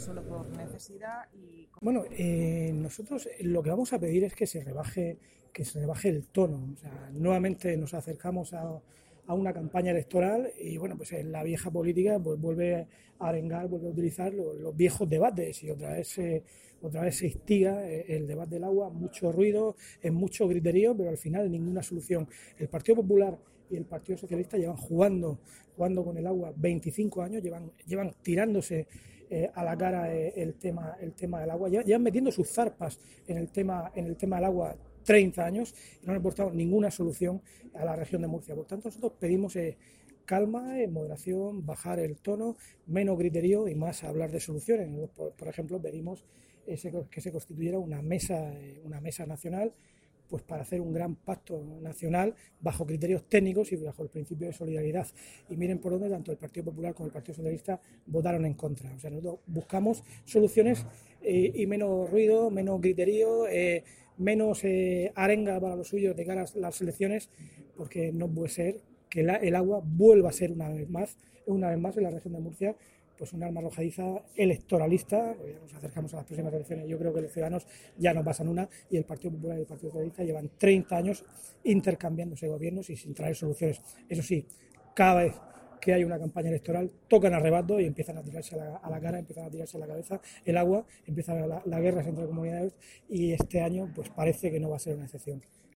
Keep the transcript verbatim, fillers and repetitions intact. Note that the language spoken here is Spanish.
solo por necesidad y... Bueno, eh, nosotros lo que vamos a pedir es que se rebaje, que se rebaje el tono. O sea, nuevamente nos acercamos a, a una campaña electoral y bueno, pues en la vieja política pues vuelve a arengar, vuelve a utilizar los, los viejos debates y otra vez se, otra vez se instiga el debate del agua, mucho ruido, es mucho griterío, pero al final ninguna solución. El Partido Popular y el Partido Socialista llevan jugando, jugando con el agua veinticinco años, llevan, llevan tirándose eh, a la cara eh, el tema, el tema del agua, llevan, llevan metiendo sus zarpas en el tema, en el tema del agua treinta años y no han aportado ninguna solución a la región de Murcia. Por tanto, nosotros pedimos eh, calma, eh, moderación, bajar el tono, menos griterío y más hablar de soluciones. Por, por ejemplo, pedimos ese, que se constituyera una mesa, eh, una mesa nacional pues para hacer un gran pacto nacional bajo criterios técnicos y bajo el principio de solidaridad. Y miren por dónde tanto el Partido Popular como el Partido Socialista votaron en contra. O sea, nosotros buscamos soluciones eh, y menos ruido, menos griterío, eh, menos eh, arenga para los suyos de cara a las elecciones, porque no puede ser que la, el agua vuelva a ser una vez más, una vez más en la región de Murcia, pues un arma arrojadiza electoralista. Pues ya nos acercamos a las próximas elecciones. Yo creo que los ciudadanos ya no pasan una y el Partido Popular y el Partido Socialista llevan treinta años intercambiándose gobiernos y sin traer soluciones. Eso sí, cada vez que hay una campaña electoral tocan arrebato y empiezan a tirarse a la, a la cara, empiezan a tirarse a la cabeza el agua, empiezan la, las guerras entre comunidades y este año pues parece que no va a ser una excepción.